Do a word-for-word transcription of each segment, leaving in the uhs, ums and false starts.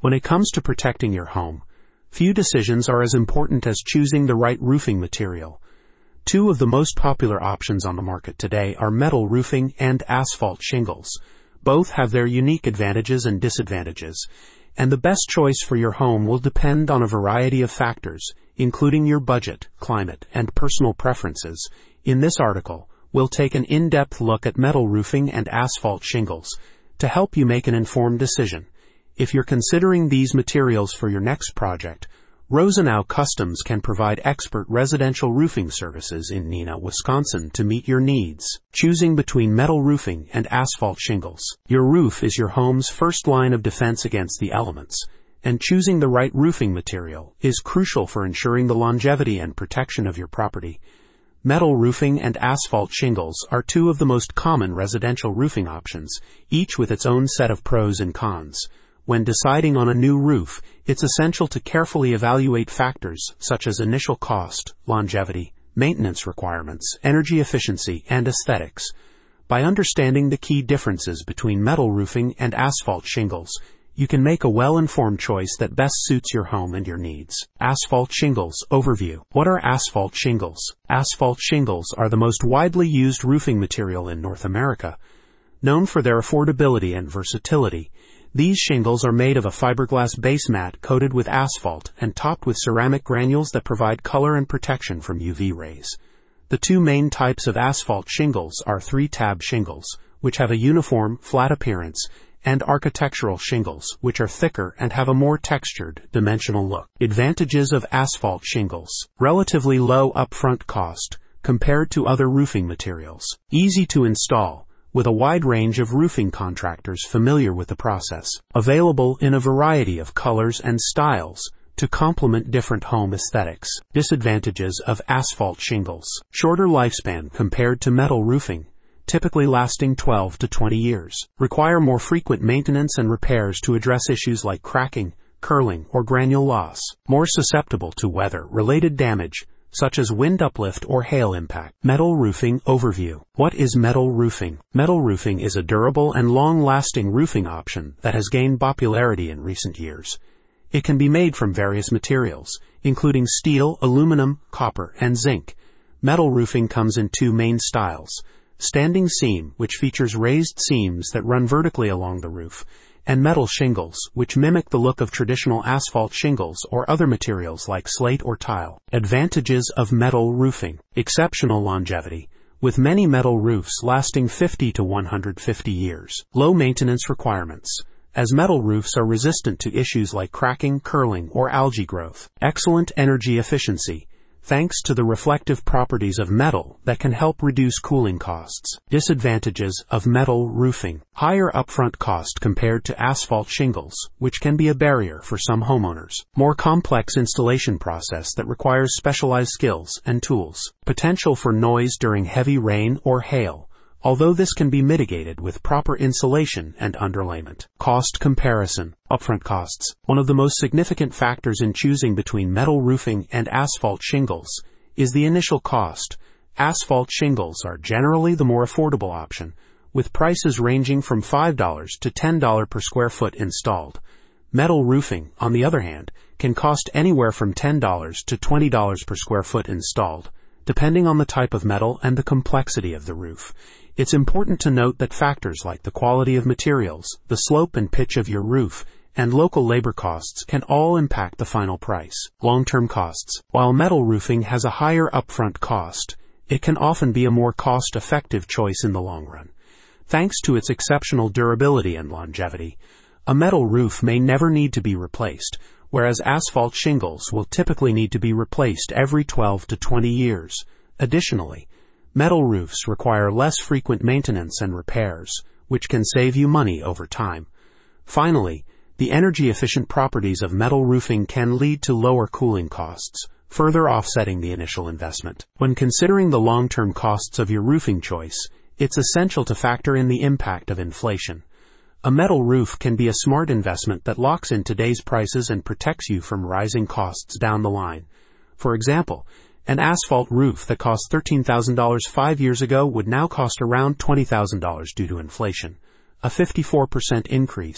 When it comes to protecting your home, few decisions are as important as choosing the right roofing material. Two of the most popular options on the market today are metal roofing and asphalt shingles. Both have their unique advantages and disadvantages, and the best choice for your home will depend on a variety of factors, including your budget, climate, and personal preferences. In this article, we'll take an in-depth look at metal roofing and asphalt shingles to help you make an informed decision. If you're considering these materials for your next project, Rosenau Customs can provide expert residential roofing services in Neenah, Wisconsin to meet your needs. Choosing between metal roofing and asphalt shingles. Your roof is your home's first line of defense against the elements, and choosing the right roofing material is crucial for ensuring the longevity and protection of your property. Metal roofing and asphalt shingles are two of the most common residential roofing options, each with its own set of pros and cons. When deciding on a new roof, it's essential to carefully evaluate factors such as initial cost, longevity, maintenance requirements, energy efficiency, and aesthetics. By understanding the key differences between metal roofing and asphalt shingles, you can make a well-informed choice that best suits your home and your needs. Asphalt shingles overview. What are asphalt shingles? Asphalt shingles are the most widely used roofing material in North America. Known for their affordability and versatility, these shingles are made of a fiberglass base mat coated with asphalt and topped with ceramic granules that provide color and protection from U V rays. The two main types of asphalt shingles are three-tab shingles, which have a uniform, flat appearance, and architectural shingles, which are thicker and have a more textured, dimensional look. Advantages of asphalt shingles. Relatively low upfront cost compared to other roofing materials. Easy to install, with a wide range of roofing contractors familiar with the process. Available in a variety of colors and styles to complement different home aesthetics. Disadvantages of asphalt shingles. Shorter lifespan compared to metal roofing, typically lasting twelve to twenty years. Require more frequent maintenance and repairs to address issues like cracking, curling, or granule loss. More susceptible to weather-related damage, such as wind uplift or hail impact. Metal roofing overview. What is metal roofing? Metal roofing is a durable and long-lasting roofing option that has gained popularity in recent years. It can be made from various materials, including steel, aluminum, copper, and zinc. Metal roofing comes in two main styles: standing seam, which features raised seams that run vertically along the roof, and metal shingles, which mimic the look of traditional asphalt shingles or other materials like slate or tile. Advantages of metal roofing. Exceptional longevity, with many metal roofs lasting fifty to one hundred fifty years. Low maintenance requirements, as metal roofs are resistant to issues like cracking, curling, or algae growth. Excellent energy efficiency, thanks to the reflective properties of metal that can help reduce cooling costs. Disadvantages of metal roofing. Higher upfront cost compared to asphalt shingles, which can be a barrier for some homeowners. More complex installation process that requires specialized skills and tools. Potential for noise during heavy rain or hail, although this can be mitigated with proper insulation and underlayment. Cost comparison. Upfront costs. One of the most significant factors in choosing between metal roofing and asphalt shingles is the initial cost. Asphalt shingles are generally the more affordable option, with prices ranging from five dollars to ten dollars per square foot installed. Metal roofing, on the other hand, can cost anywhere from ten dollars to twenty dollars per square foot installed, depending on the type of metal and the complexity of the roof. It's important to note that factors like the quality of materials, the slope and pitch of your roof, and local labor costs can all impact the final price. Long-term costs. While metal roofing has a higher upfront cost, it can often be a more cost-effective choice in the long run. Thanks to its exceptional durability and longevity, a metal roof may never need to be replaced, whereas asphalt shingles will typically need to be replaced every twelve to twenty years. Additionally, metal roofs require less frequent maintenance and repairs, which can save you money over time. Finally, the energy-efficient properties of metal roofing can lead to lower cooling costs, further offsetting the initial investment. When considering the long-term costs of your roofing choice, it's essential to factor in the impact of inflation. A metal roof can be a smart investment that locks in today's prices and protects you from rising costs down the line. For example, an asphalt roof that cost thirteen thousand dollars five years ago would now cost around twenty thousand dollars due to inflation, a fifty-four percent increase,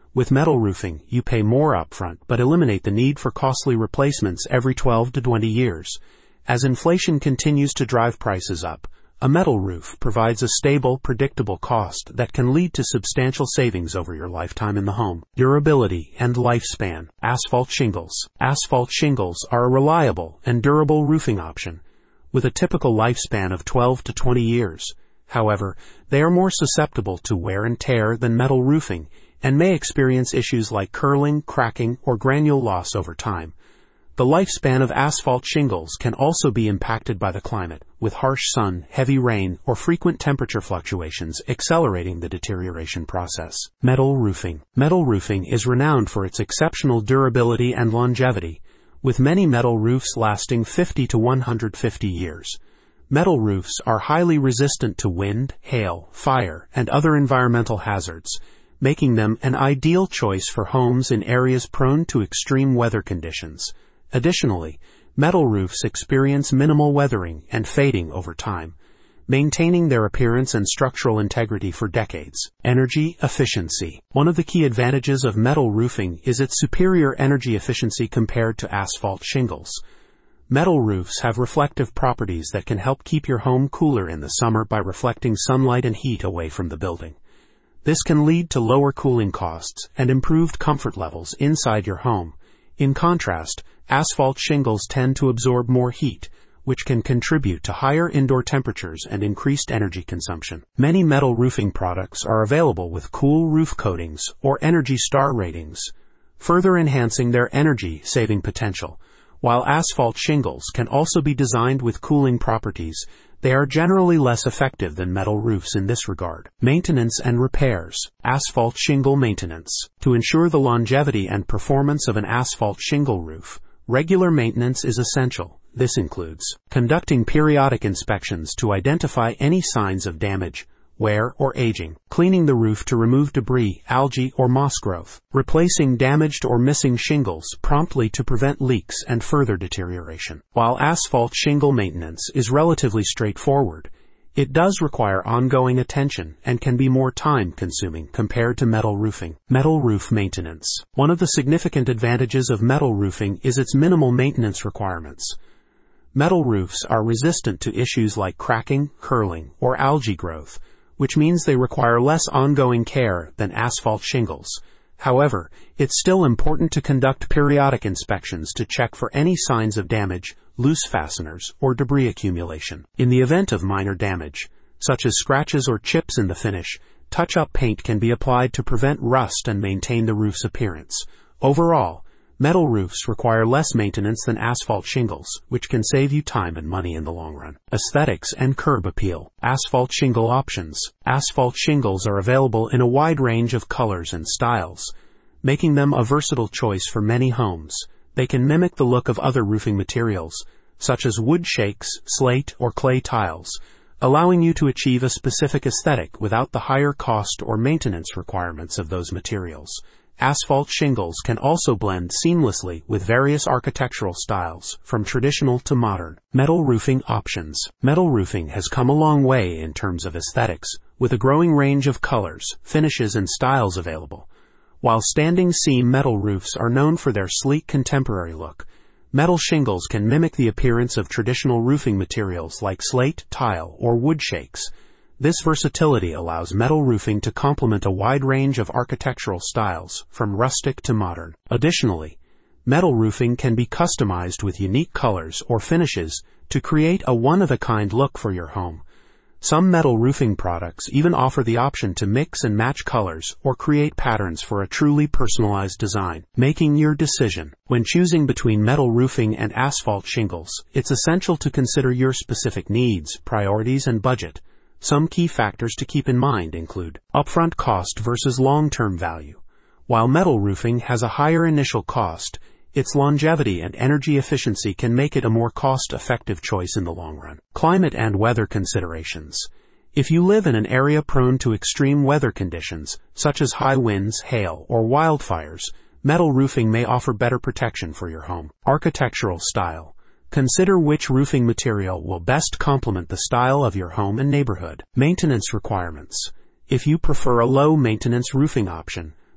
With metal roofing, you pay more upfront but eliminate the need for costly replacements every twelve to twenty years. As inflation continues to drive prices up, a metal roof provides a stable, predictable cost that can lead to substantial savings over your lifetime in the home. Durability and lifespan. Asphalt shingles. Asphalt shingles are a reliable and durable roofing option, with a typical lifespan of twelve to twenty years. However, they are more susceptible to wear and tear than metal roofing and may experience issues like curling, cracking, or granule loss over time. The lifespan of asphalt shingles can also be impacted by the climate, with harsh sun, heavy rain, or frequent temperature fluctuations accelerating the deterioration process. Metal roofing. Metal roofing is renowned for its exceptional durability and longevity, with many metal roofs lasting fifty to one hundred fifty years. Metal roofs are highly resistant to wind, hail, fire, and other environmental hazards, making them an ideal choice for homes in areas prone to extreme weather conditions. Additionally, metal roofs experience minimal weathering and fading over time, maintaining their appearance and structural integrity for decades. Energy efficiency. One of the key advantages of metal roofing is its superior energy efficiency compared to asphalt shingles. Metal roofs have reflective properties that can help keep your home cooler in the summer by reflecting sunlight and heat away from the building. This can lead to lower cooling costs and improved comfort levels inside your home. In contrast, asphalt shingles tend to absorb more heat, which can contribute to higher indoor temperatures and increased energy consumption. Many metal roofing products are available with cool roof coatings or Energy Star ratings, further enhancing their energy-saving potential. While asphalt shingles can also be designed with cooling properties, they are generally less effective than metal roofs in this regard. Maintenance and repairs. Asphalt shingle maintenance. To ensure the longevity and performance of an asphalt shingle roof, regular maintenance is essential. This includes conducting periodic inspections to identify any signs of damage, wear, or aging, cleaning the roof to remove debris, algae, or moss growth, replacing damaged or missing shingles promptly to prevent leaks and further deterioration. While asphalt shingle maintenance is relatively straightforward, it does require ongoing attention and can be more time-consuming compared to metal roofing. Metal roof maintenance. One of the significant advantages of metal roofing is its minimal maintenance requirements. Metal roofs are resistant to issues like cracking, curling, or algae growth, which means they require less ongoing care than asphalt shingles. However, it's still important to conduct periodic inspections to check for any signs of damage, loose fasteners, or debris accumulation. In the event of minor damage, such as scratches or chips in the finish, touch-up paint can be applied to prevent rust and maintain the roof's appearance. Overall, metal roofs require less maintenance than asphalt shingles, which can save you time and money in the long run. Aesthetics and curb appeal. Asphalt shingle options. Asphalt shingles are available in a wide range of colors and styles, making them a versatile choice for many homes. They can mimic the look of other roofing materials, such as wood shakes, slate, or clay tiles, allowing you to achieve a specific aesthetic without the higher cost or maintenance requirements of those materials. Asphalt shingles can also blend seamlessly with various architectural styles, from traditional to modern. Metal roofing options. Metal roofing has come a long way in terms of aesthetics, with a growing range of colors, finishes, and styles available. While standing seam metal roofs are known for their sleek contemporary look, metal shingles can mimic the appearance of traditional roofing materials like slate, tile, or wood shakes. This versatility allows metal roofing to complement a wide range of architectural styles, from rustic to modern. Additionally, metal roofing can be customized with unique colors or finishes to create a one-of-a-kind look for your home. Some metal roofing products even offer the option to mix and match colors or create patterns for a truly personalized design. Making your decision. When choosing between metal roofing and asphalt shingles, it's essential to consider your specific needs, priorities, and budget. Some key factors to keep in mind include upfront cost versus long-term value. While metal roofing has a higher initial cost, its longevity and energy efficiency can make it a more cost-effective choice in the long run. Climate and weather considerations. If you live in an area prone to extreme weather conditions, such as high winds, hail, or wildfires, metal roofing may offer better protection for your home. Architectural style. Consider which roofing material will best complement the style of your home and neighborhood. Maintenance requirements. If you prefer a low-maintenance roofing option,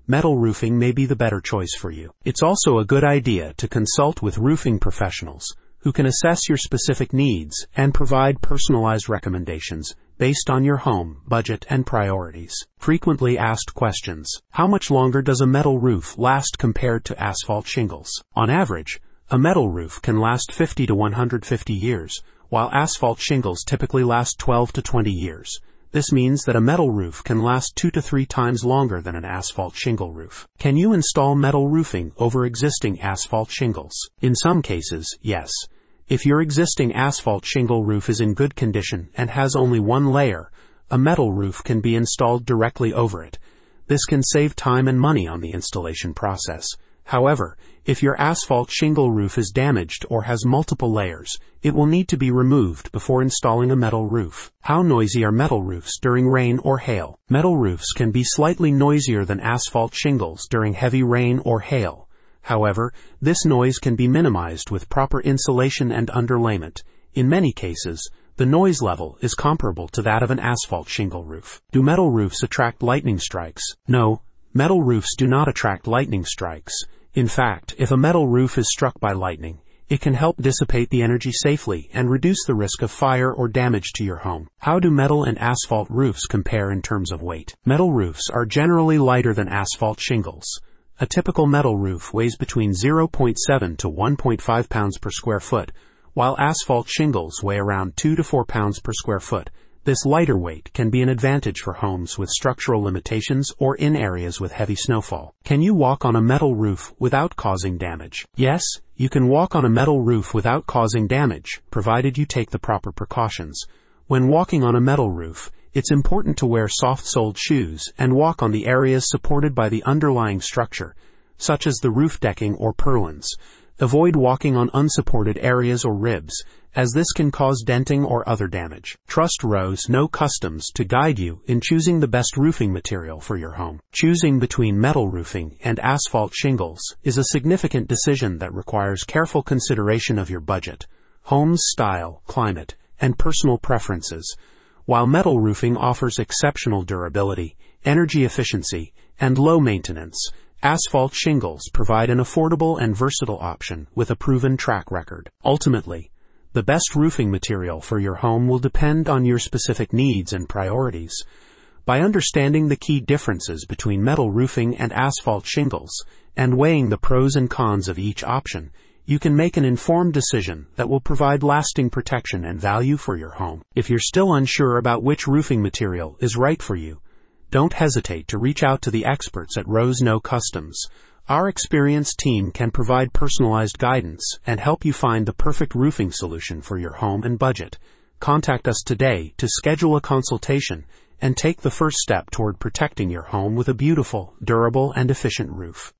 metal roofing may be the better choice for you. It's also a good idea to consult with roofing professionals who can assess your specific needs and provide personalized recommendations based on your home, budget, and priorities. Frequently asked questions. How much longer does a metal roof last compared to asphalt shingles? On average, a metal roof can last fifty to one hundred fifty years, while asphalt shingles typically last twelve to twenty years. This means that a metal roof can last two to three times longer than an asphalt shingle roof. Can you install metal roofing over existing asphalt shingles? In some cases, yes. If your existing asphalt shingle roof is in good condition and has only one layer, a metal roof can be installed directly over it. This can save time and money on the installation process. However, if your asphalt shingle roof is damaged or has multiple layers, it will need to be removed before installing a metal roof. How noisy are metal roofs during rain or hail? Metal roofs can be slightly noisier than asphalt shingles during heavy rain or hail. However, this noise can be minimized with proper insulation and underlayment. In many cases, the noise level is comparable to that of an asphalt shingle roof. Do metal roofs attract lightning strikes? No, metal roofs do not attract lightning strikes. In fact, if a metal roof is struck by lightning, it can help dissipate the energy safely and reduce the risk of fire or damage to your home. How do metal and asphalt roofs compare in terms of weight? Metal roofs are generally lighter than asphalt shingles. A typical metal roof weighs between zero point seven to one point five pounds per square foot, while asphalt shingles weigh around two to four pounds per square foot. This lighter weight can be an advantage for homes with structural limitations or in areas with heavy snowfall. Can you walk on a metal roof without causing damage? Yes, you can walk on a metal roof without causing damage, provided you take the proper precautions. When walking on a metal roof, it's important to wear soft-soled shoes and walk on the areas supported by the underlying structure, such as the roof decking or purlins. Avoid walking on unsupported areas or ribs, as this can cause denting or other damage. Trust Rose No Customs to guide you in choosing the best roofing material for your home. Choosing between metal roofing and asphalt shingles is a significant decision that requires careful consideration of your budget, home's style, climate, and personal preferences. While metal roofing offers exceptional durability, energy efficiency, and low maintenance, asphalt shingles provide an affordable and versatile option with a proven track record. Ultimately, the best roofing material for your home will depend on your specific needs and priorities. By understanding the key differences between metal roofing and asphalt shingles and weighing the pros and cons of each option, you can make an informed decision that will provide lasting protection and value for your home. If you're still unsure about which roofing material is right for you, don't hesitate to reach out to the experts at Rose No Customs. Our experienced team can provide personalized guidance and help you find the perfect roofing solution for your home and budget. Contact us today to schedule a consultation and take the first step toward protecting your home with a beautiful, durable, and efficient roof.